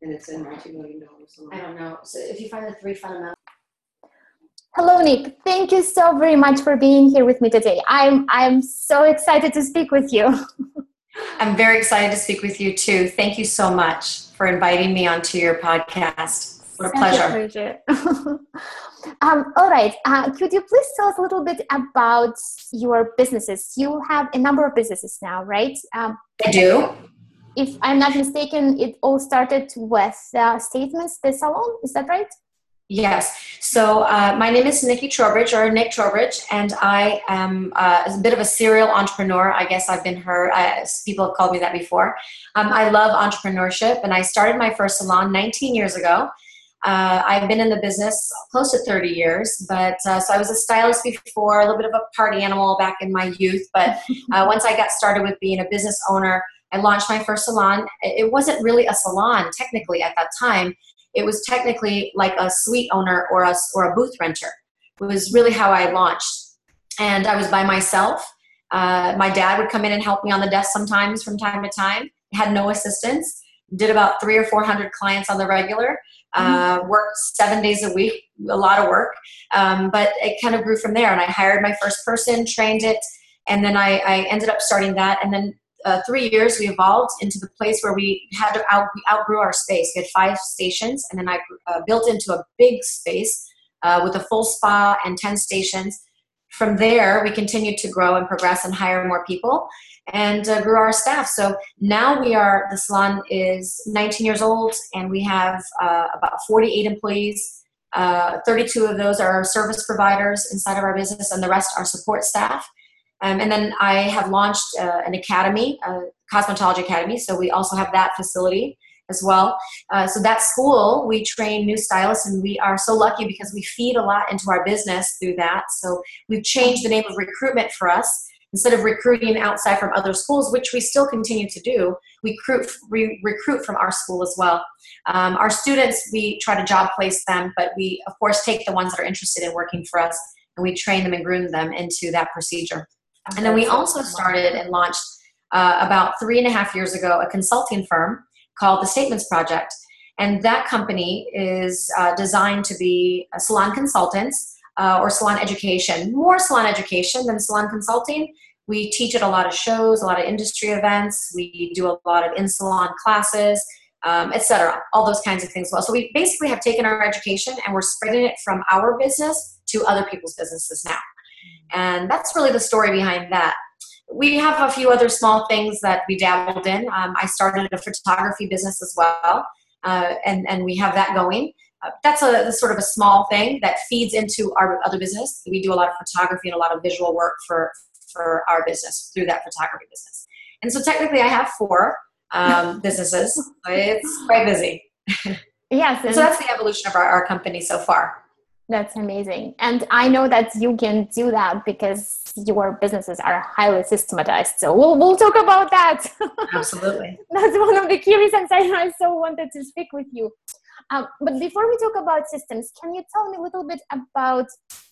And it's a multi-million-dollar salon. I don't know. So if you find the 3 fundamentals. Hello, Nick. Thank you so very much for being here with me today. I'm so excited to speak with you. I'm very excited to speak with you too. Thank you so much for inviting me onto your podcast. What a pleasure. All right. Could you please tell us a little bit about your businesses? You have a number of businesses now, right? I do. If I'm not mistaken, it all started with Statements, the salon. Is that right? Yes. So my name is Nikki Trowbridge, or Nick Trowbridge, and I am a bit of a serial entrepreneur. I guess I've been heard. People have called me that before. I love entrepreneurship, and I started my first salon 19 years ago. I've been in the business close to 30 years, but so I was a stylist before, a little bit of a party animal back in my youth. But once I got started with being a business owner, I launched my first salon. It wasn't really a salon technically at that time. It was technically like a suite owner or a booth renter. It was really how I launched. And I was by myself. My dad would come in and help me on the desk sometimes from time to time. Had no assistants. Did about 300 or 400 clients on the regular. Worked 7 days a week, a lot of work. But it kind of grew from there. And I hired my first person, trained it. And then I ended up starting that. And then 3 years, we evolved into the place where we had to outgrew our space. We had 5 stations, and then I built into a big space with a full spa and 10 stations. From there, we continued to grow and progress and hire more people and grew our staff. So now the salon is 19 years old, and we have about 48 employees. 32 of those are service providers inside of our business, and the rest are support staff. And then I have launched an academy, a cosmetology academy. So we also have that facility as well. So that school, we train new stylists, and we are so lucky because we feed a lot into our business through that. So we've changed the name of recruitment for us. Instead of recruiting outside from other schools, which we still continue to do, we recruit from our school as well. Our students, we try to job place them, but we, of course, take the ones that are interested in working for us, and we train them and groom them into that procedure. And then we also started and launched about 3.5 years ago a consulting firm called the Statements Project. And that company is designed to be salon consultants or salon education, more salon education than salon consulting. We teach at a lot of shows, a lot of industry events. We do a lot of in-salon classes, etc. All those kinds of things. Well, so we basically have taken our education and we're spreading it from our business to other people's businesses now. And that's really the story behind that. We have a few other small things that we dabbled in. I started a photography business as well, and we have that going. That's a sort of a small thing that feeds into our other business. We do a lot of photography and a lot of visual work for our business through that photography business. And so technically I have 4 businesses. It's quite busy. Yes. And so that's the evolution of our company so far. That's amazing. And I know that you can do that because your businesses are highly systematized. So we'll talk about that. Absolutely. That's one of the key reasons I so wanted to speak with you. But before we talk about systems, can you tell me a little bit about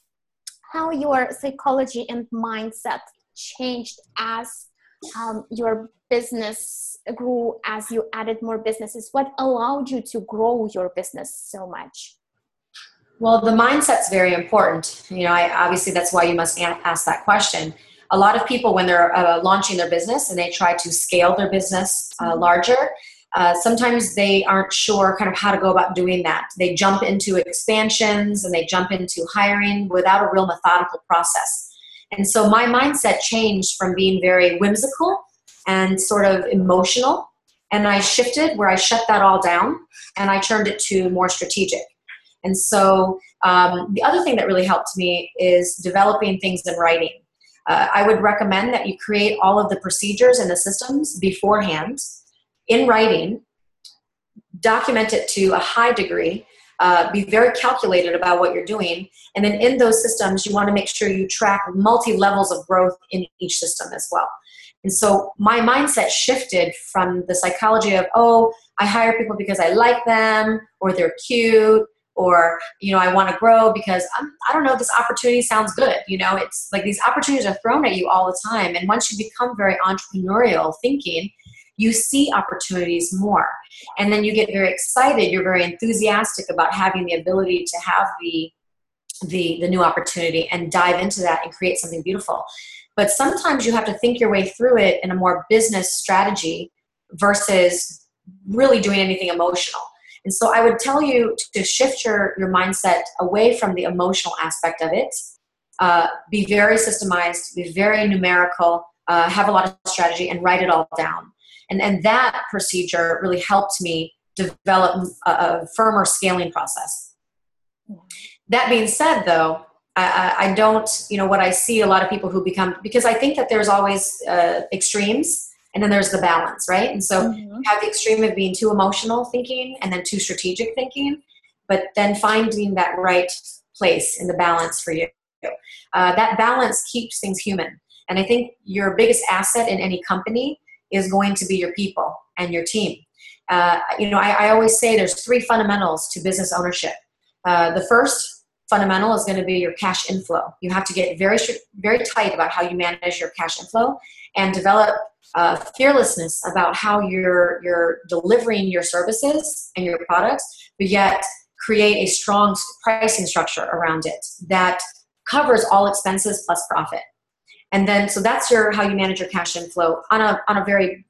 how your psychology and mindset changed as your business grew, as you added more businesses? What allowed you to grow your business so much? Well, the mindset's very important. Obviously that's why you must ask that question. A lot of people, when they're launching their business and they try to scale their business larger, sometimes they aren't sure kind of how to go about doing that. They jump into expansions and they jump into hiring without a real methodical process. And so my mindset changed from being very whimsical and sort of emotional, and I shifted where I shut that all down and I turned it to more strategic. And so the other thing that really helped me is developing things in writing. I would recommend that you create all of the procedures and the systems beforehand in writing, document it to a high degree, be very calculated about what you're doing. And then in those systems, you want to make sure you track multi-levels of growth in each system as well. And so my mindset shifted from the psychology of, I hire people because I like them, or they're cute, or, I want to grow because I don't know, this opportunity sounds good. It's like these opportunities are thrown at you all the time. And once you become very entrepreneurial thinking, you see opportunities more. And then you get very excited, you're very enthusiastic about having the ability to have the new opportunity and dive into that and create something beautiful. But sometimes you have to think your way through it in a more business strategy versus really doing anything emotional. And so I would tell you to shift your mindset away from the emotional aspect of it. Be very systemized, be very numerical, have a lot of strategy, and write it all down. And that procedure really helped me develop a firmer scaling process. That being said, though, I don't, what I see a lot of people who become, because I think that there's always extremes, and then there's the balance, right? And so you have the extreme of being too emotional thinking and then too strategic thinking, but then finding that right place in the balance for you. That balance keeps things human. And I think your biggest asset in any company is going to be your people and your team. I always say there's 3 fundamentals to business ownership. The first fundamental is going to be your cash inflow. You have to get very, very tight about how you manage your cash inflow and develop fearlessness about how you're delivering your services and your products, but yet create a strong pricing structure around it that covers all expenses plus profit. And then, so that's how you manage your cash inflow on a very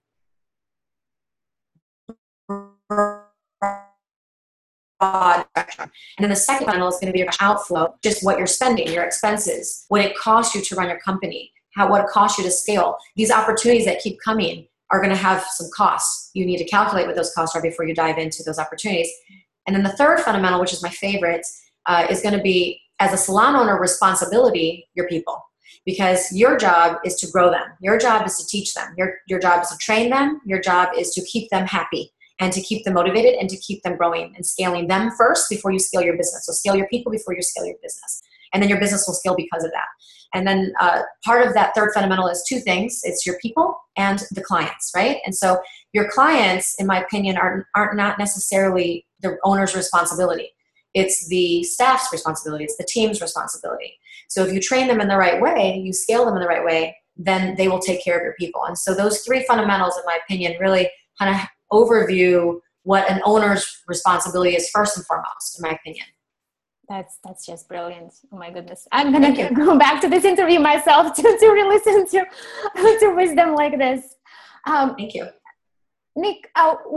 broad spectrum. And then the second funnel is going to be your outflow, just what you're spending, your expenses, what it costs you to run your company, what it costs you to scale. These opportunities that keep coming are going to have some costs. You need to calculate what those costs are before you dive into those opportunities. And then the third fundamental, which is my favorite, is going to be, as a salon owner, responsibility, your people. Because your job is to grow them. Your job is to teach them. Your job is to train them. Your job is to keep them happy and to keep them motivated and to keep them growing and scaling them first before you scale your business. So scale your people before you scale your business. And then your business will scale because of that. And then part of that third fundamental is 2 things. It's your people and the clients, right? And so your clients, in my opinion, are not necessarily the owner's responsibility. It's the staff's responsibility. It's the team's responsibility. So if you train them in the right way, you scale them in the right way, then they will take care of your people. And so those 3 fundamentals, in my opinion, really kind of overview what an owner's responsibility is first and foremost, in my opinion. That's just brilliant. Oh my goodness. I'm going to go back to this interview myself to really listen to wisdom like this. Thank you. Nick,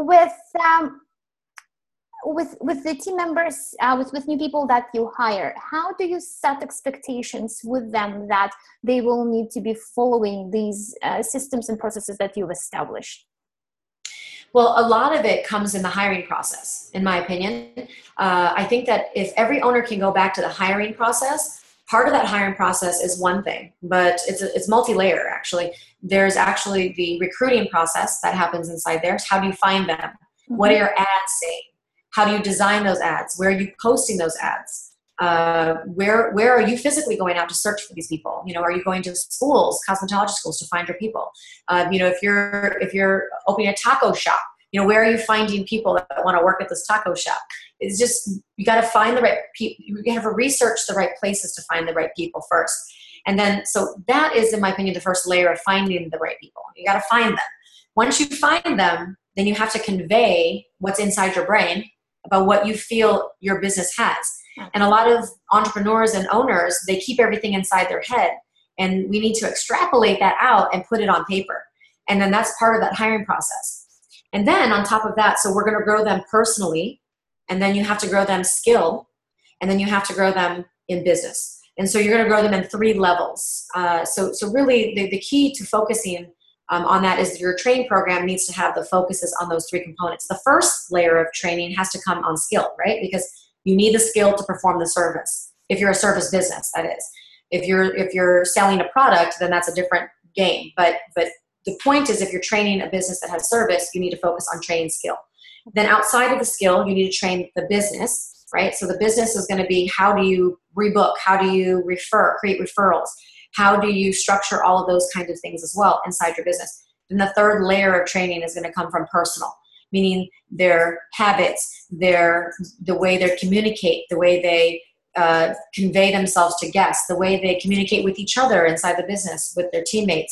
with the team members, with new people that you hire, how do you set expectations with them that they will need to be following these systems and processes that you've established? Well, a lot of it comes in the hiring process, in my opinion. I think that if every owner can go back to the hiring process, part of that hiring process is one thing, but it's multi-layer, actually. There's actually the recruiting process that happens inside there. How do you find them? Mm-hmm. What are your ads saying? How do you design those ads? Where are you posting those ads? Where are you physically going out to search for these people? Are you going to schools, cosmetology schools, to find your people? If you're opening a taco shop, where are you finding people that want to work at this taco shop? It's just, you got to find the right people. You have to research the right places to find the right people first. And then, so that is, in my opinion, the first layer of finding the right people. You got to find them. Once you find them, then you have to convey what's inside your brain about what you feel your business has. And a lot of entrepreneurs and owners, they keep everything inside their head. And we need to extrapolate that out and put it on paper. And then that's part of that hiring process. And then on top of that, so we're going to grow them personally. And then you have to grow them skill. And then you have to grow them in business. And so you're going to grow them in 3 levels. So really the key to focusing on that is your training program needs to have the focuses on those 3 components. The first layer of training has to come on skill, right? Because you need the skill to perform the service. If you're a service business, that is. If you're selling a product, then that's a different game. But the point is, if you're training a business that has service, you need to focus on training skill. Then outside of the skill, you need to train the business, right? So the business is going to be, how do you rebook? How do you create referrals? How do you structure all of those kinds of things as well inside your business? Then the third layer of training is going to come from personal, meaning their habits, the way they communicate, the way they convey themselves to guests, the way they communicate with each other inside the business, with their teammates,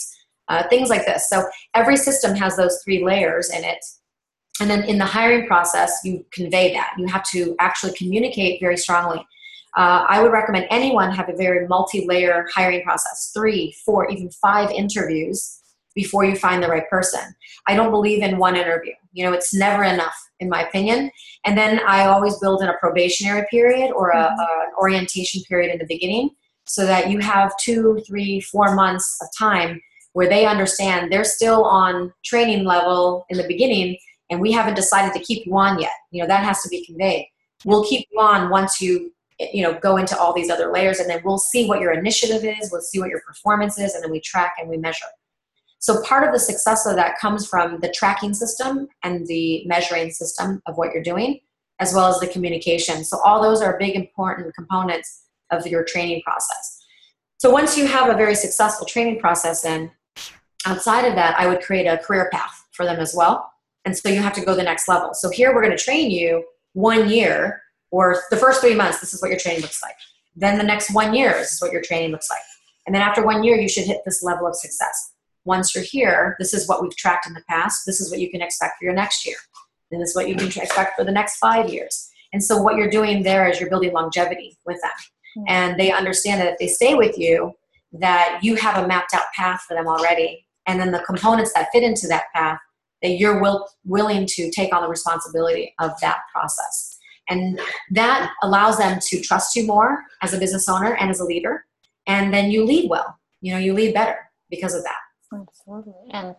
things like this. So every system has those 3 layers in it. And then in the hiring process, you convey that. You have to actually communicate very strongly. I would recommend anyone have a very multi-layer hiring process, 3, 4, even 5 interviews before you find the right person. I don't believe in one interview. It's never enough, in my opinion. And then I always build in a probationary period or an orientation period in the beginning so that you have 2, 3, 4 months of time where they understand they're still on training level in the beginning and we haven't decided to keep you on yet. That has to be conveyed. We'll keep you on once you go into all these other layers, and then we'll see what your initiative is, we'll see what your performance is, and then we track and we measure. So part of the success of that comes from the tracking system and the measuring system of what you're doing, as well as the communication. So all those are big, important components of your training process. So once you have a very successful training process, then outside of that, I would create a career path for them as well. And so you have to go the next level. So here we're going to train you 1 year, or the first 3 months, this is what your training looks like. Then the next 1 year, this is what your training looks like. And then after 1 year, you should hit this level of success. Once you're here, this is what we've tracked in the past. This is what you can expect for your next year. And this is what you can expect for the next 5 years. And so what you're doing there is you're building longevity with them. Mm-hmm. And they understand that if they stay with you, that you have a mapped out path for them already. And then the components that fit into that path, that you're willing to take on the responsibility of that process. And that allows them to trust you more as a business owner and as a leader. And then you lead well. You lead better because of that. Absolutely. And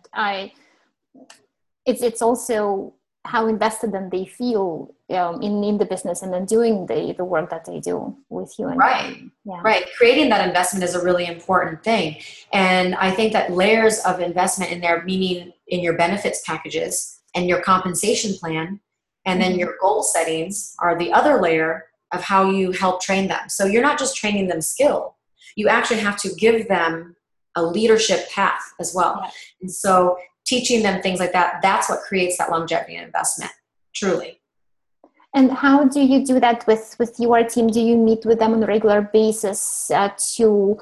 it's also how invested then they feel in the business and then doing the work that they do with you. And right. Yeah. Right. Creating that investment is a really important thing. And I think that layers of investment in there, meaning in your benefits packages and your compensation plan, and then your goal settings are the other layer of how you help train them. So you're not just training them skill. You actually have to give them a leadership path as well. Yeah. And so teaching them things like that, that's what creates that longevity and investment, truly. And how do you do that with your team? Do you meet with them on a regular basis to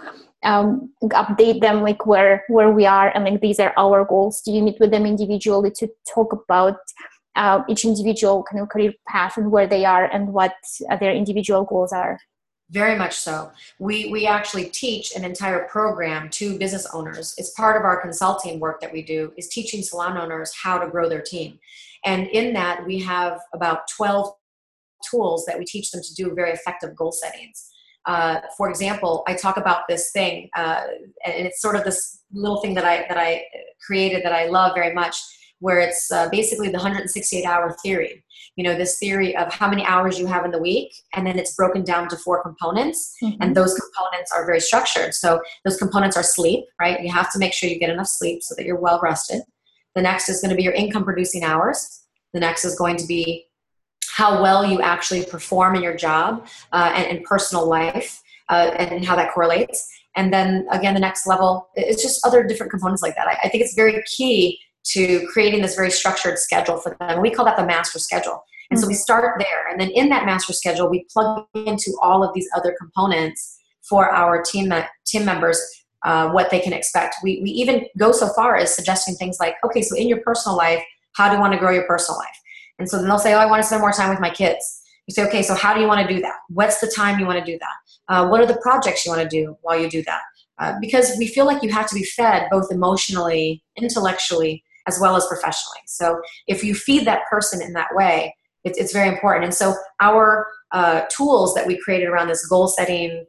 update them like where we are and like these are our goals? Do you meet with them individually to talk about each individual kind of career path and where they are and what their individual goals are? Very much so. We actually teach an entire program to business owners. It's part of our consulting work that we do, is teaching salon owners how to grow their team. And in that, we have about 12 tools that we teach them to do very effective goal settings. For example, I talk about this thing, and it's sort of this little thing that I created that I love very much, where it's basically the 168-hour theory. This theory of how many hours you have in the week, and then it's broken down to 4 components, and those components are very structured. So those components are sleep, right? You have to make sure you get enough sleep so that you're well rested. The next is going to be your income producing hours. The next is going to be how well you actually perform in your job and personal life, and how that correlates. And then again, the next level, it's just other different components like that. I think it's very key to creating this very structured schedule for them. We call that the master schedule. And so we start there. And then in that master schedule, we plug into all of these other components for our team members, what they can expect. We even go so far as suggesting things like, okay, so in your personal life, how do you want to grow your personal life? And so then they'll say, oh, I want to spend more time with my kids. You say, okay, so how do you want to do that? What's the time you want to do that? What are the projects you want to do while you do that? Because we feel like you have to be fed both emotionally, intellectually, as well as professionally. So if you feed that person in that way, it's very important. And so our tools that we created around this goal setting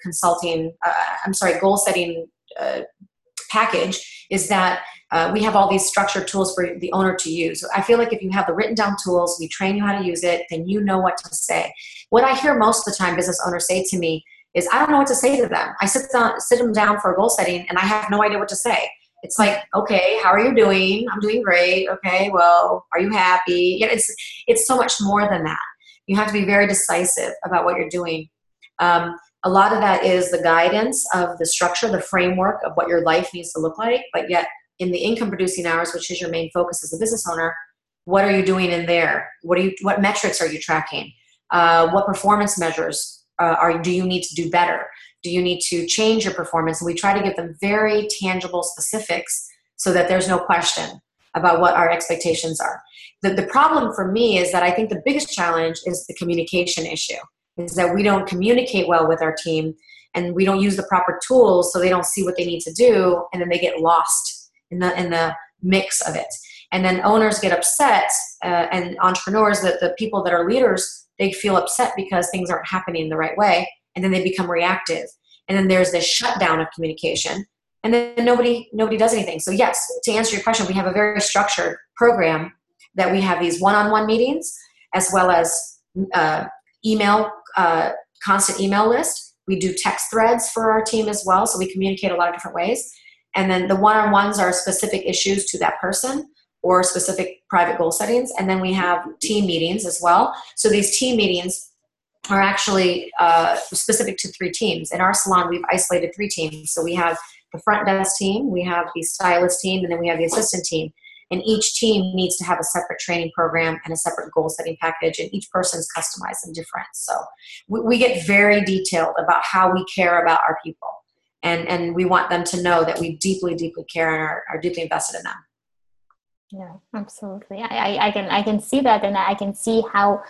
package is that we have all these structured tools for the owner to use. So I feel like if you have the written down tools, we train you how to use it, then you know what to say. What I hear most of the time business owners say to me is, I don't know what to say to them. I sit them down for a goal setting and I have no idea what to say. It's like, okay, how are you doing? I'm doing great. Okay, well, are you happy? Yeah, it's so much more than that. You have to be very decisive about what you're doing. A lot of that is the guidance of the structure, the framework of what your life needs to look like. But yet in the income producing hours, which is your main focus as a business owner, what are you doing in there? What metrics are you tracking? What performance measures do you need to do better? Do you need to change your performance? And we try to give them very tangible specifics so that there's no question about what our expectations are. The problem for me is that I think the biggest challenge is the communication issue, is that we don't communicate well with our team, and we don't use the proper tools, so they don't see what they need to do, and then they get lost in the mix of it. And then owners get upset, and entrepreneurs, the people that are leaders, they feel upset because things aren't happening the right way, and then they become reactive. And then there's this shutdown of communication, and then nobody does anything. So yes, to answer your question, we have a very structured program that we have these one-on-one meetings, as well as constant email list. We do text threads for our team as well, so we communicate a lot of different ways. And then the one-on-ones are specific issues to that person or specific private goal settings. And then we have team meetings as well. So these team meetings are actually specific to 3 teams. In our salon, we've isolated 3 teams. So we have the front desk team, we have the stylist team, and then we have the assistant team. And each team needs to have a separate training program and a separate goal setting package, and each person's customized and different. So we get very detailed about how we care about our people. And we want them to know that we deeply, deeply care and are deeply invested in them. Yeah, absolutely. I can see that, and I can see how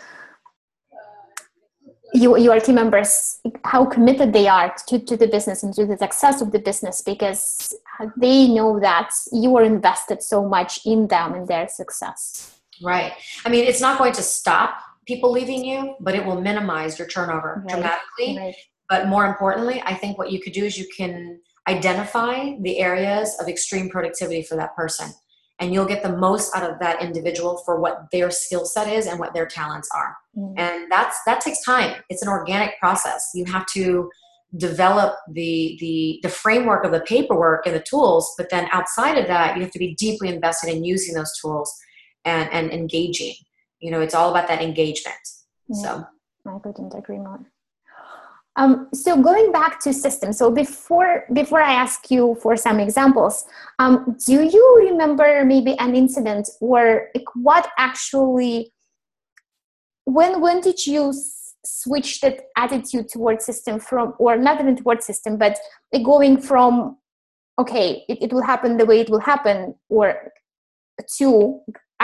your team members, how committed they are to the business and to the success of the business, because they know that you are invested so much in them and their success. Right. I mean, it's not going to stop people leaving you, but it will minimize your turnover dramatically. Right. But more importantly, I think what you could do is you can identify the areas of extreme productivity for that person. And you'll get the most out of that individual for what their skill set is and what their talents are. Mm. And that takes time. It's an organic process. You have to develop the framework of the paperwork and the tools, but then outside of that, you have to be deeply invested in using those tools and engaging. It's all about that engagement. Yeah, so I couldn't agree more. So going back to systems, so before I ask you for some examples, do you remember maybe an incident where what actually, when did you switch that attitude towards system from, or not even towards system, but going from, okay, it will happen the way it will happen, or to,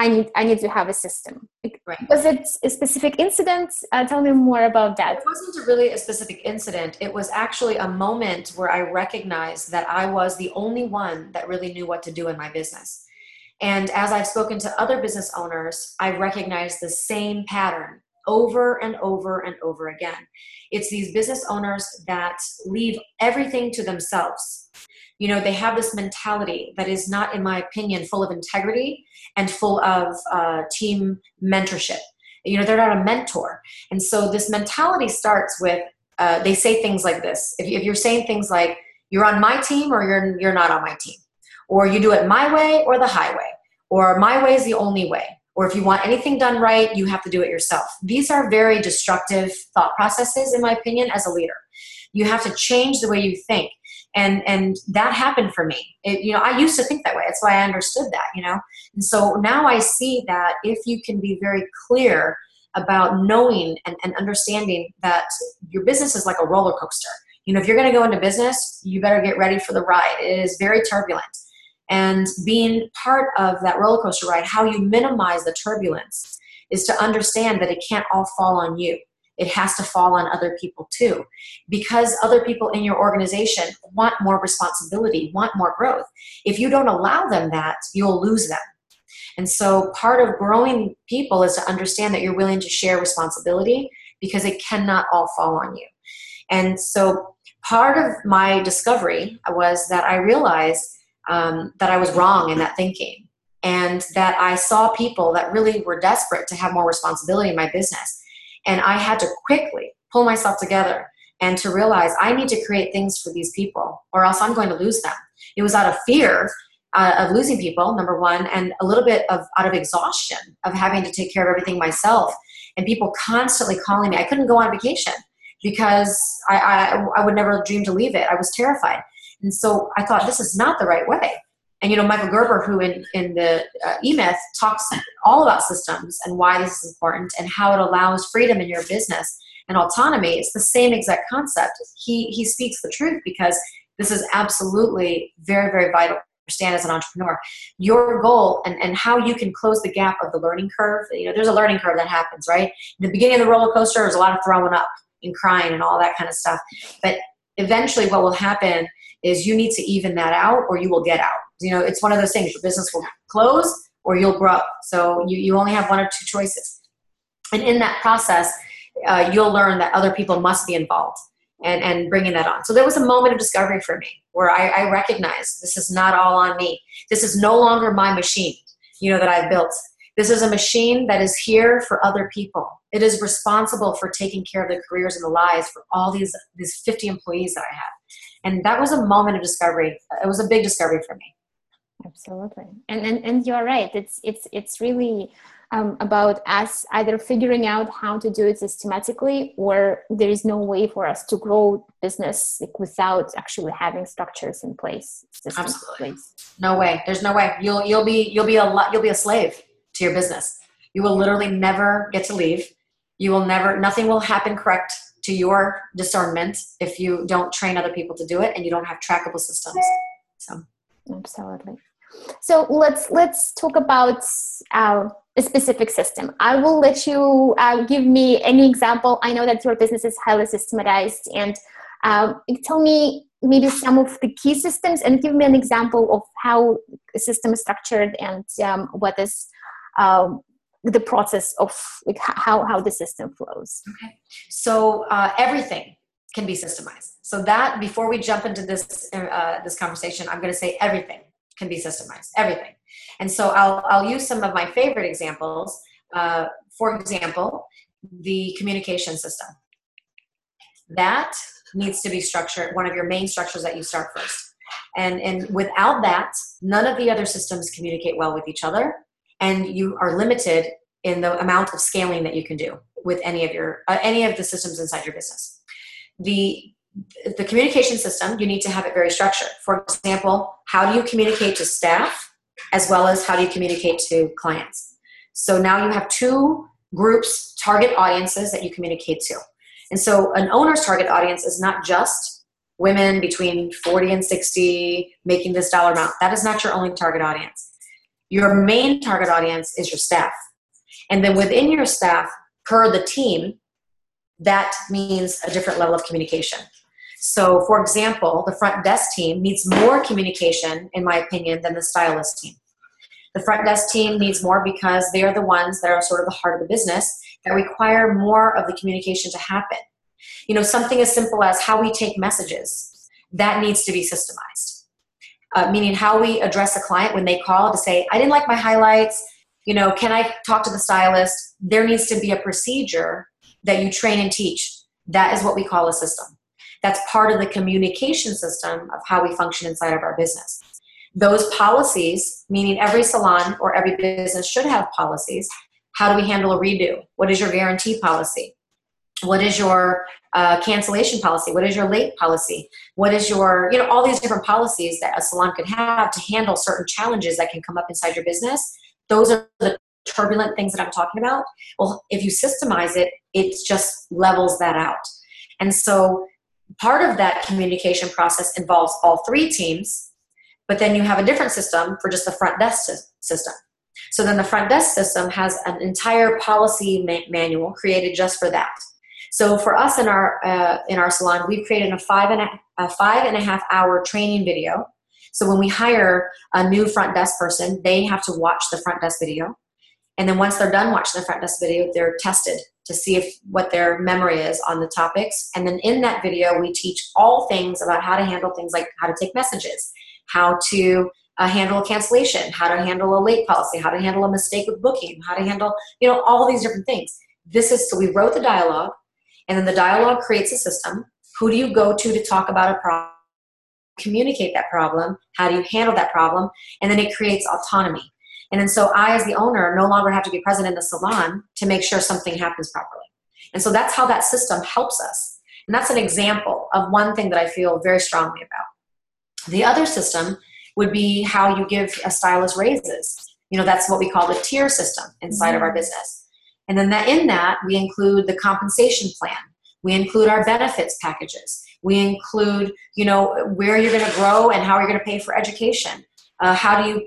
I need to have a system. Right. Was it a specific incident? Tell me more about that. It wasn't really a specific incident. It was actually a moment where I recognized that I was the only one that really knew what to do in my business. And as I've spoken to other business owners, I recognized the same pattern over and over and over again. It's these business owners that leave everything to themselves. They have this mentality that is not, in my opinion, full of integrity and full of team mentorship. They're not a mentor. And so this mentality starts with, they say things like this. If you're saying things like, you're on my team or you're not on my team, or you do it my way or the highway, or my way is the only way, or if you want anything done right, you have to do it yourself. These are very destructive thought processes, in my opinion, as a leader. You have to change the way you think. And that happened for me. I used to think that way. That's why I understood that, And so now I see that if you can be very clear about knowing and understanding that your business is like a roller coaster. If you're going to go into business, you better get ready for the ride. It is very turbulent. And being part of that roller coaster ride, how you minimize the turbulence is to understand that it can't all fall on you. It has to fall on other people too, because other people in your organization want more responsibility, want more growth. If you don't allow them that, you'll lose them. And so part of growing people is to understand that you're willing to share responsibility, because it cannot all fall on you. And so part of my discovery was that I realized that I was wrong in that thinking, and that I saw people that really were desperate to have more responsibility in my business. And I had to quickly pull myself together and to realize I need to create things for these people, or else I'm going to lose them. It was out of fear of losing people, number one, and a little bit out of exhaustion of having to take care of everything myself, and people constantly calling me. I couldn't go on vacation because I would never dream to leave it. I was terrified. And so I thought, this is not the right way. And, Michael Gerber, who in the E-Myth talks all about systems and why this is important and how it allows freedom in your business and autonomy, it's the same exact concept. He speaks the truth, because this is absolutely very, very vital understand as an entrepreneur, your goal and how you can close the gap of the learning curve. There's a learning curve that happens, right? In the beginning of the roller coaster, there's a lot of throwing up and crying and all that kind of stuff. But eventually what will happen is you need to even that out or you will get out. It's one of those things. Your business will close or you'll grow. So you only have one or two choices. And in that process, you'll learn that other people must be involved and bringing that on. So there was a moment of discovery for me where I recognized this is not all on me. This is no longer my machine, that I've built. This is a machine that is here for other people. It is responsible for taking care of the careers and the lives for all these 50 employees that I have. And that was a moment of discovery. It was a big discovery for me. Absolutely. And you're right. It's really about us either figuring out how to do it systematically, or there is no way for us to grow business without actually having structures in place. Absolutely. No way. There's no way. You'll be a slave to your business. You will literally never get to leave. Nothing will happen correct to your discernment if you don't train other people to do it and you don't have trackable systems. So absolutely. So let's talk about a specific system. I will let you give me any example. I know that your business is highly systematized, and tell me maybe some of the key systems and give me an example of how a system is structured and what is the process of how the system flows. Okay. So everything can be systemized. So that before we jump into this conversation, I'm going to say everything can be systemized, everything. And so I'll use some of my favorite examples. For example, the communication system. That needs to be structured, one of your main structures that you start first. And without that, none of the other systems communicate well with each other, and you are limited in the amount of scaling that you can do with any of the systems inside your business. The communication system, you need to have it very structured. For example, how do you communicate to staff as well as how do you communicate to clients? So now you have two groups, target audiences that you communicate to. And so an owner's target audience is not just women between 40 and 60 making this dollar amount. That is not your only target audience. Your main target audience is your staff. And then within your staff, per the team, that means a different level of communication. So for example, the front desk team needs more communication, in my opinion, than the stylist team. The front desk team needs more because they are the ones that are sort of the heart of the business that require more of the communication to happen. Something as simple as how we take messages, that needs to be systemized. Meaning how we address a client when they call to say, I didn't like my highlights, can I talk to the stylist? There needs to be a procedure that you train and teach. That is what we call a system. That's part of the communication system of how we function inside of our business. Those policies, meaning every salon or every business should have policies. How do we handle a redo? What is your guarantee policy? What is your cancellation policy? What is your late policy? What is your, all these different policies that a salon could have to handle certain challenges that can come up inside your business. Those are the turbulent things that I'm talking about. Well, if you systemize it, it just levels that out. And so part of that communication process involves all three teams, but then you have a different system for just the front desk system. So then the front desk system has an entire policy manual created just for that. So for us in our salon, we've created a 5.5 hour training video. So when we hire a new front desk person, they have to watch the front desk video. And then once they're done watching the front desk video, they're tested to see what their memory is on the topics. And then in that video, we teach all things about how to handle things like how to take messages, how to handle a cancellation, how to handle a late policy, how to handle a mistake with booking, how to handle, all these different things. So we wrote the dialogue, and then the dialogue creates a system. Who do you go to talk about a problem? Communicate that problem. How do you handle that problem? And then it creates autonomy. And then so I, as the owner, no longer have to be present in the salon to make sure something happens properly. And so that's how that system helps us. And that's an example of one thing that I feel very strongly about. The other system would be how you give a stylist raises. That's what we call the tier system inside of our business. And then in that, we include the compensation plan. We include our benefits packages. We include, where you're going to grow and how you're going to pay for education. How do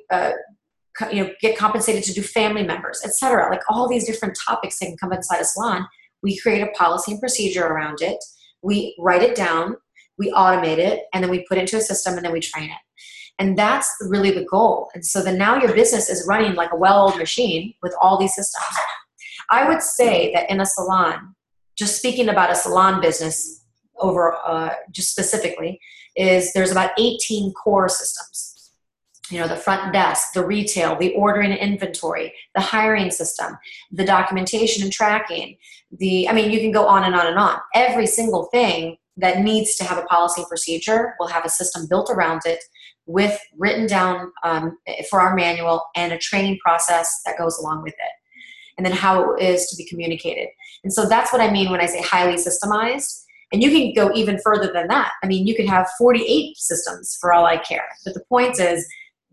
you get compensated to do family members, etc. Like all these different topics that can come inside a salon. We create a policy and procedure around it. We write it down, we automate it, and then we put it into a system, and then we train it. And that's really the goal. And so then now your business is running like a well-oiled machine with all these systems. I would say that in a salon, just speaking about a salon business over just specifically, is there's about 18 core systems. The front desk, the retail, the ordering and inventory, the hiring system, the documentation and tracking, you can go on and on and on. Every single thing that needs to have a policy and procedure will have a system built around it with written down for our manual and a training process that goes along with it. And then how it is to be communicated. And so that's what I mean when I say highly systemized. And you can go even further than that. You could have 48 systems for all I care. But the point is,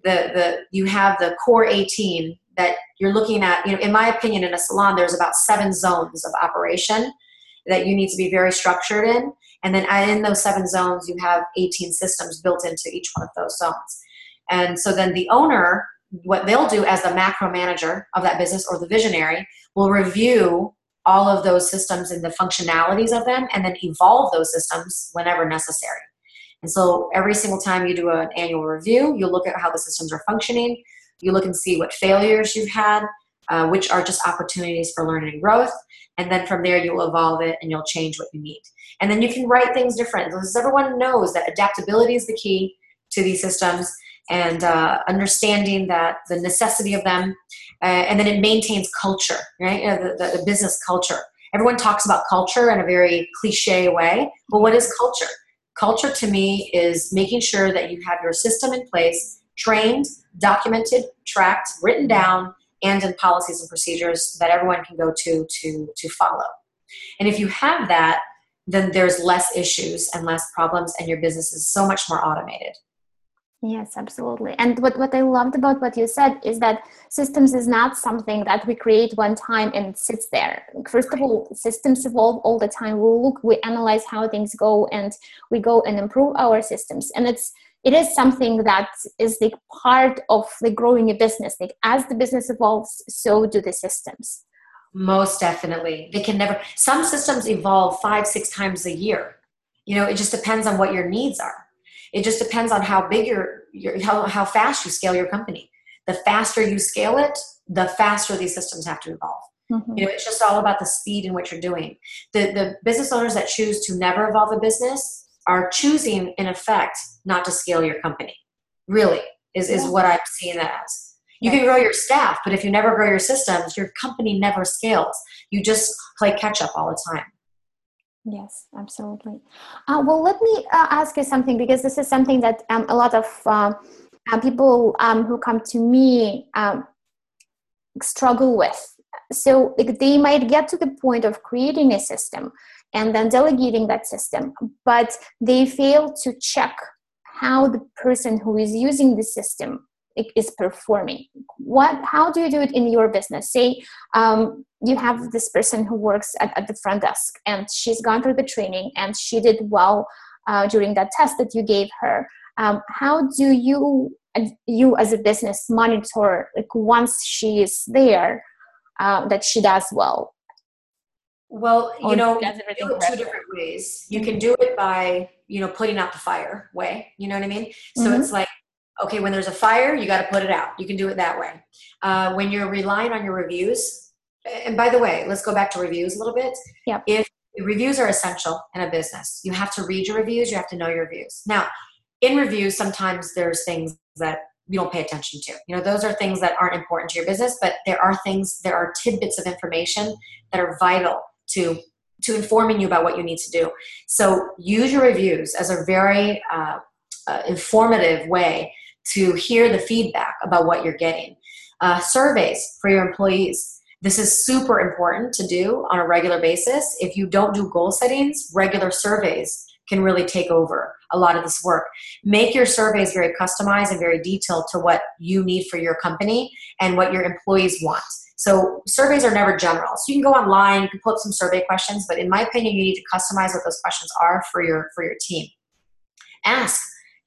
you have the core 18 that you're looking at. In my opinion, in a salon, there's about 7 zones of operation that you need to be very structured in. And then in those 7 zones, you have 18 systems built into each one of those zones. And so then the owner, what they'll do as the macro manager of that business or the visionary, will review all of those systems and the functionalities of them, and then evolve those systems whenever necessary. And so every single time you do an annual review, you look at how the systems are functioning. You look and see what failures you've had, which are just opportunities for learning and growth. And then from there, you'll evolve it and you'll change what you need. And then you can write things different. Because everyone knows that adaptability is the key to these systems, and understanding that the necessity of them, and then it maintains culture, right? The business culture. Everyone talks about culture in a very cliche way. But what is culture? Culture to me is making sure that you have your system in place, trained, documented, tracked, written down, and in policies and procedures that everyone can go to follow. And if you have that, then there's less issues and less problems, and your business is so much more automated. Yes, absolutely. And what I loved about what you said is that systems is not something that we create one time and sits there. First of all, systems evolve all the time. We analyze how things go, and we go and improve our systems. And it is something that is the part of the growing a business. Like as the business evolves, so do the systems. Most definitely. Some systems evolve 5-6 times a year. It just depends on what your needs are. It just depends on how big how fast you scale your company. The faster you scale it, the faster these systems have to evolve. Mm-hmm. It's just all about the speed in which you're doing. The business owners that choose to never evolve a business are choosing, in effect, not to scale your company. Really, is what I'm seeing that as. You can grow your staff, but if you never grow your systems, your company never scales. You just play catch up all the time. Yes, absolutely. Well, let me ask you something, because this is something that a lot of people who come to me struggle with. So they might get to the point of creating a system and then delegating that system, but they fail to check how the person who is using the system is performing. How do you do it in your business? Say you have this person who works at the front desk, and she's gone through the training and she did well during that test that you gave her. How do you as a business monitor, like once she is there, that she does well? Well, you do it 2 different ways. You can do it by, putting out the fire way. You know what I mean? So it's like, okay, when there's a fire, you got to put it out. You can do it that way. When you're relying on your reviews, and by the way, let's go back to reviews a little bit. Yep. If reviews are essential in a business, you have to read your reviews. You have to know your reviews. Now, in reviews, sometimes there's things that you don't pay attention to. Those are things that aren't important to your business, but there are tidbits of information that are vital to informing you about what you need to do. So use your reviews as a very informative way to hear the feedback about what you're getting. Surveys for your employees. This is super important to do on a regular basis. If you don't do goal settings, regular surveys can really take over a lot of this work. Make your surveys very customized and very detailed to what you need for your company and what your employees want. So surveys are never general. So you can go online, you can pull up some survey questions, but in my opinion, you need to customize what those questions are for your team. Ask,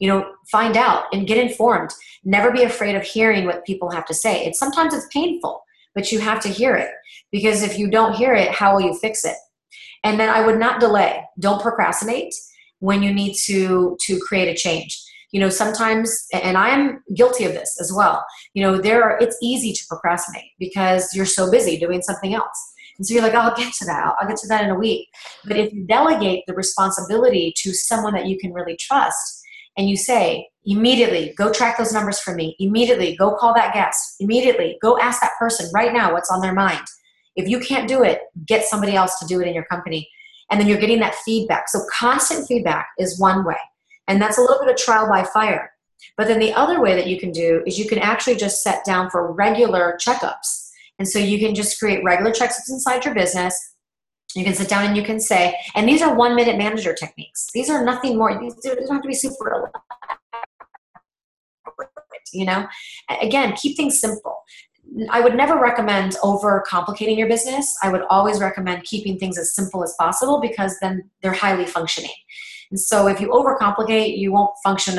find out and get informed. Never be afraid of hearing what people have to say. Sometimes it's painful, but you have to hear it, because if you don't hear it, how will you fix it? And then I would not delay. Don't procrastinate when you need to create a change. Sometimes, and I am guilty of this as well, it's easy to procrastinate because you're so busy doing something else. And so you're like, oh, I'll get to that. I'll get to that in a week. But if you delegate the responsibility to someone that you can really trust, and you say, immediately, go track those numbers for me. Immediately, go call that guest. Immediately, go ask that person right now what's on their mind. If you can't do it, get somebody else to do it in your company. And then you're getting that feedback. So constant feedback is one way. And that's a little bit of trial by fire. But then the other way that you can do is you can actually just set down for regular checkups. And so you can just create regular checkups inside your business. You can sit down and you can say, and these are 1-minute manager techniques. These are nothing more. These don't have to be super elaborate, Again, keep things simple. I would never recommend over-complicating your business. I would always recommend keeping things as simple as possible, because then they're highly functioning. And so if you overcomplicate, you won't function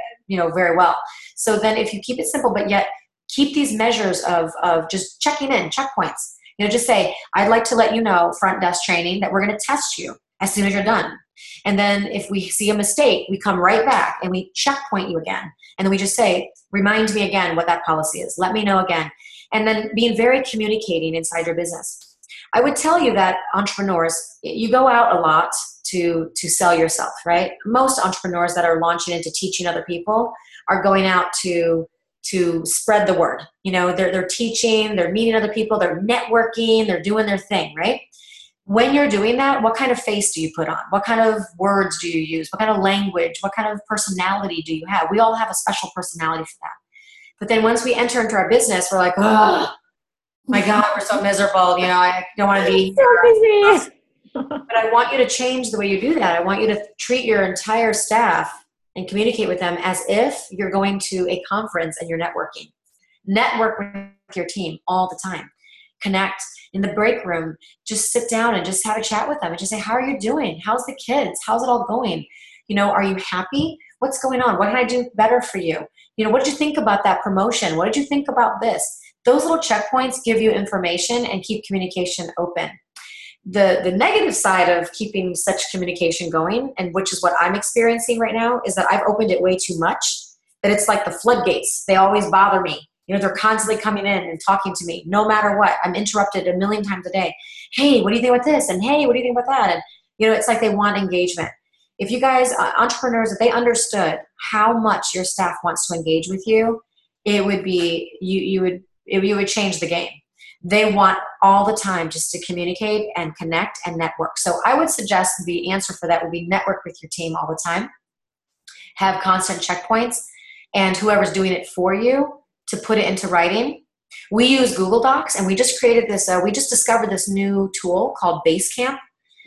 very well. So then if you keep it simple, but yet keep these measures of just checking in, checkpoints. Just say, I'd like to let you know, front desk training, that we're going to test you as soon as you're done. And then if we see a mistake, we come right back and we checkpoint you again. And then we just say, remind me again what that policy is. Let me know again. And then being very communicating inside your business. I would tell you that entrepreneurs, you go out a lot to sell yourself, right? Most entrepreneurs that are launching into teaching other people are going out to spread the word. They're teaching, they're meeting other people, they're networking, they're doing their thing, right? When you're doing that, what kind of face do you put on? What kind of words do you use? What kind of language? What kind of personality do you have? We all have a special personality for that. But then once we enter into our business, we're like, oh my God, we're so miserable. I don't want to be so busy. But I want you to change the way you do that. I want you to treat your entire staff and communicate with them as if you're going to a conference and you're networking. Network with your team all the time. Connect in the break room. Just sit down and just have a chat with them and just say, how are you doing? How's the kids? How's it all going? Are you happy? What's going on? What can I do better for you? What did you think about that promotion? What did you think about this? Those little checkpoints give you information and keep communication open. The negative side of keeping such communication going, and which is what I'm experiencing right now, is that I've opened it way too much, that it's like the floodgates. They always bother me. They're constantly coming in and talking to me no matter what. I'm interrupted 1,000,000 times a day. Hey, what do you think about this? And hey, what do you think about that? And, it's like they want engagement. If you guys, entrepreneurs, if they understood how much your staff wants to engage with you, it would be, you would change the game. They want all the time just to communicate and connect and network. So I would suggest the answer for that would be network with your team all the time. Have constant checkpoints, and whoever's doing it for you to put it into writing. We use Google Docs, and we just created this, we just discovered this new tool called Basecamp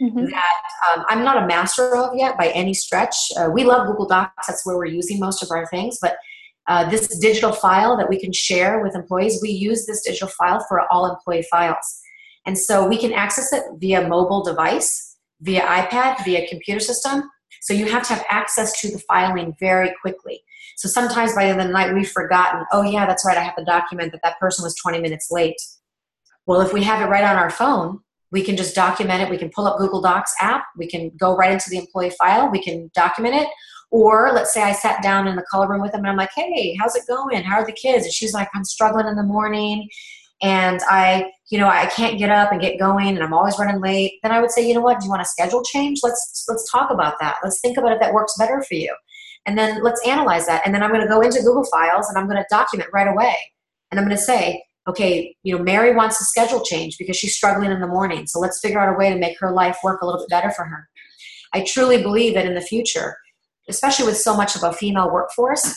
that I'm not a master of yet by any stretch. We love Google Docs. That's where we're using most of our things, but this digital file that we can share with employees, we use this digital file for all employee files. And so we can access it via mobile device, via iPad, via computer system. So you have to have access to the filing very quickly. So sometimes by the end of the night, we've forgotten, oh yeah, that's right, I have to document that person was 20 minutes late. Well, if we have it right on our phone, we can just document it. We can pull up Google Docs app. We can go right into the employee file. We can document it. Or let's say I sat down in the color room with them and I'm like, hey, how's it going? How are the kids? And she's like, I'm struggling in the morning and I can't get up and get going and I'm always running late. Then I would say, you know what? Do you want a schedule change? Let's talk about that. Let's think about if that works better for you. And then let's analyze that. And then I'm going to go into Google Files and I'm going to document right away. And I'm going to say, okay, Mary wants a schedule change because she's struggling in the morning. So let's figure out a way to make her life work a little bit better for her. I truly believe that in the future, especially with so much of a female workforce,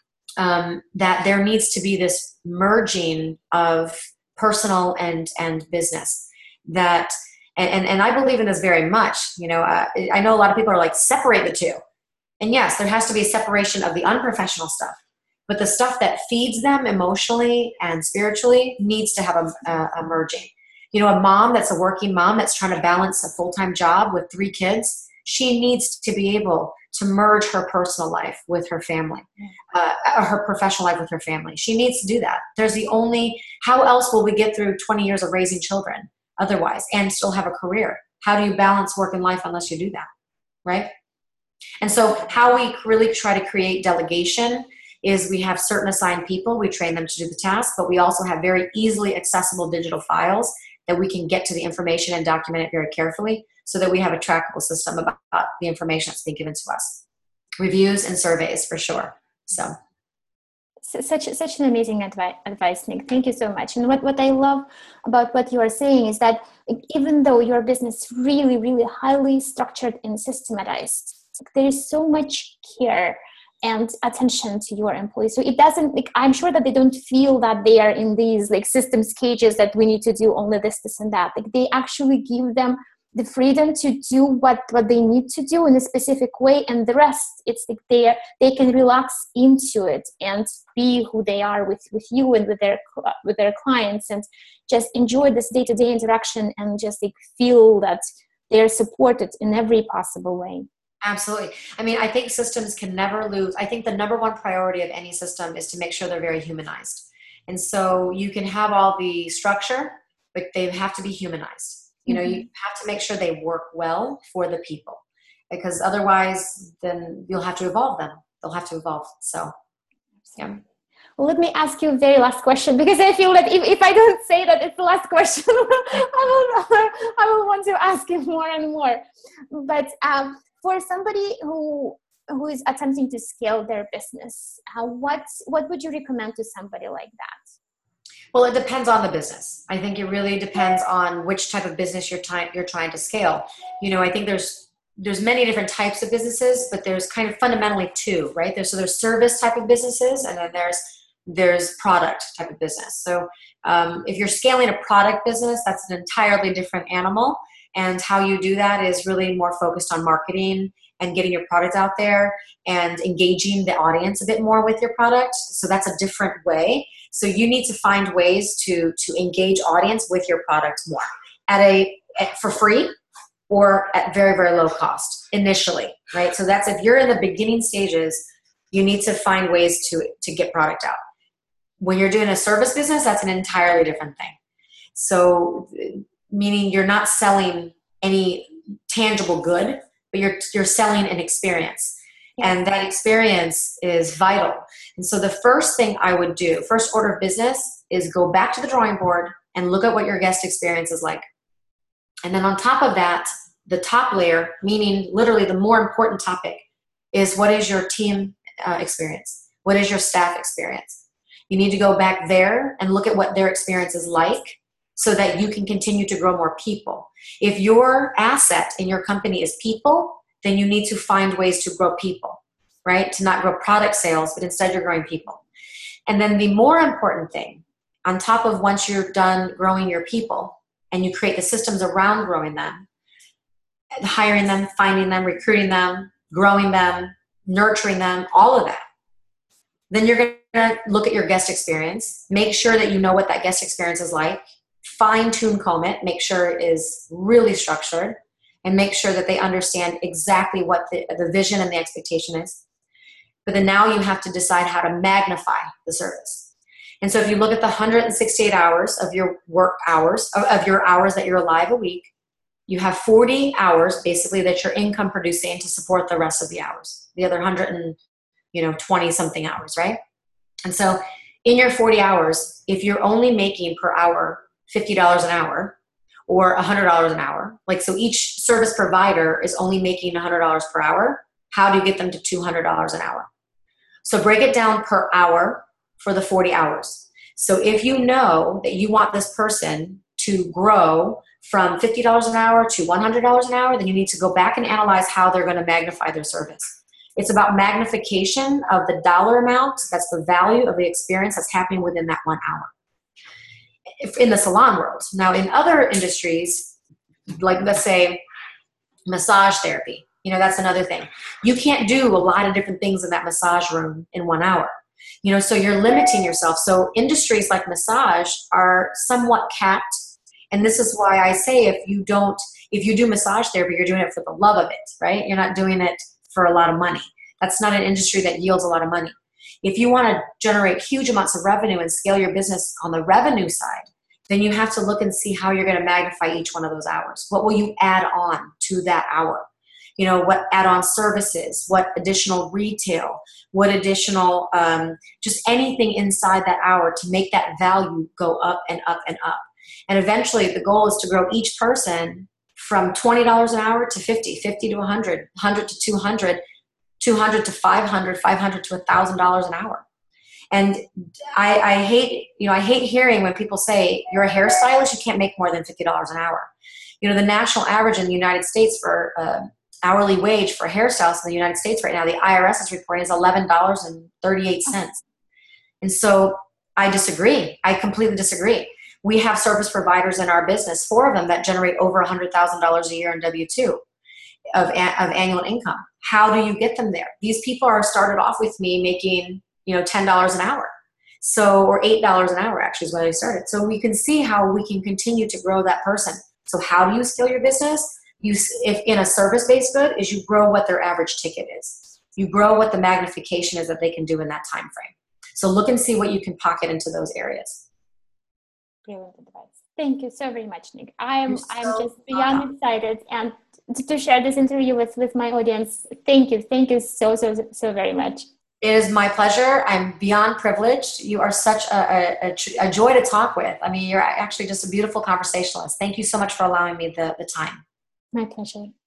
that there needs to be this merging of personal and business. That and I believe in this very much. I know a lot of people are like, separate the two. And yes, there has to be a separation of the unprofessional stuff. But the stuff that feeds them emotionally and spiritually needs to have a merging. A mom that's a working mom that's trying to balance a full-time job with 3 kids, she needs to be able to merge her personal life with her family, or her professional life with her family. She needs to do that. How else will we get through 20 years of raising children otherwise and still have a career? How do you balance work and life unless you do that, right? And so how we really try to create delegation is we have certain assigned people, we train them to do the task, but we also have very easily accessible digital files that we can get to the information and document it very carefully so that we have a trackable system about the information that's being given to us. Reviews and surveys for sure. So such an amazing advice, Nick. Thank you so much. And what I love about what you are saying is that even though your business is really, really highly structured and systematized, there is so much care and attention to your employees. So it doesn't, like, I'm sure that they don't feel that they are in these like systems cages that we need to do only this and that. Like, they actually give them the freedom to do what they need to do in a specific way, and the rest, it's like they can relax into it and be who they are with you and with their clients, and just enjoy this day-to-day interaction and just like feel that they're supported in every possible way. Absolutely. I mean, I think systems can never lose. I think the number one priority of any system is to make sure they're very humanized. And so you can have all the structure, but they have to be humanized. You know, you have to make sure they work well for the people, because otherwise then you'll have to evolve them. They'll have to evolve. So, yeah. Well, let me ask you a very last question, because I feel that if I don't say that it's the last question, I will want to ask you more and more. But for somebody who is attempting to scale their business, what would you recommend to somebody like that? Well, it depends on the business. I think it really depends on which type of business you're trying to scale. You know, I think there's many different types of businesses, but there's kind of fundamentally two, right? There's service type of businesses, and then there's product type of business. So if you're scaling a product business, that's an entirely different animal. And how you do that is really more focused on marketing and getting your product out there and engaging the audience a bit more with your product. So that's a different way. So you need to find ways to engage audience with your product more for free or at very, very low cost initially, right? So that's, if you're in the beginning stages, you need to find ways to get product out. When you're doing a service business, that's an entirely different thing. So meaning you're not selling any tangible good, but you're selling an experience. And that experience is vital. And so the first thing I would do, first order of business, is go back to the drawing board and look at what your guest experience is like. And then on top of that, the top layer, meaning literally the more important topic, is what is your team experience? What is your staff experience? You need to go back there and look at what their experience is like so that you can continue to grow more people. If your asset in your company is people, then you need to find ways to grow people, right? To not grow product sales, but instead you're growing people. And then the more important thing, on top of once you're done growing your people and you create the systems around growing them, hiring them, finding them, recruiting them, growing them, nurturing them, all of that, then you're going to look at your guest experience, make sure that you know what that guest experience is like, fine-tune comb it, make sure it is really structured, and make sure that they understand exactly what the vision and the expectation is. But then now you have to decide how to magnify the service. And so if you look at the 168 hours of your work hours, of your hours that you're alive a week, you have 40 hours basically that you're income producing to support the rest of the hours, the other 120 something hours, right? And so in your 40 hours, if you're only making per hour $50 an hour or $100 an hour, like, so each service provider is only making $100 per hour, how do you get them to $200 an hour? So break it down per hour for the 40 hours. So if you know that you want this person to grow from $50 an hour to $100 an hour, then you need to go back and analyze how they're going to magnify their service. It's about magnification of the dollar amount. That's the value of the experience that's happening within that 1 hour. In the salon world. Now, in other industries, like let's say massage therapy, that's another thing. You can't do a lot of different things in that massage room in 1 hour. So you're limiting yourself. So industries like massage are somewhat capped. And this is why I say if you do massage therapy, you're doing it for the love of it, right? You're not doing it for a lot of money. That's not an industry that yields a lot of money. If you want to generate huge amounts of revenue and scale your business on the revenue side, then you have to look and see how you're going to magnify each one of those hours. What will you add on to that hour? You know, what add-on services, what additional retail, what additional, just anything inside that hour to make that value go up and up and up. And eventually the goal is to grow each person from $20 an hour to 50, 50 to 100, 100 to 200, 200 to 500, 500 to $1,000 an hour. And I hate hearing when people say you're a hairstylist, you can't make more than $50 an hour. You know, the national average in the United States for hourly wage for hairstylists in the United States right now, the IRS is reporting is $11.38. And so I disagree. I completely disagree. We have service providers in our business, 4 of them that generate over $100,000 a year in W-2 of annual income. How do you get them there? These people are started off with me making, $10 an hour. So, or $8 an hour actually is when I started. So we can see how we can continue to grow that person. So how do you scale your business? If in a service-based good, is you grow what their average ticket is. You grow what the magnification is that they can do in that time frame. So look and see what you can pocket into those areas. Brilliant advice. Thank you so very much, Nick. I'm just beyond excited and to share this interview with my audience. Thank you so very much. It is my pleasure. I'm beyond privileged. You are such a joy to talk with. I mean, you're actually just a beautiful conversationalist. Thank you so much for allowing me the time. My pleasure.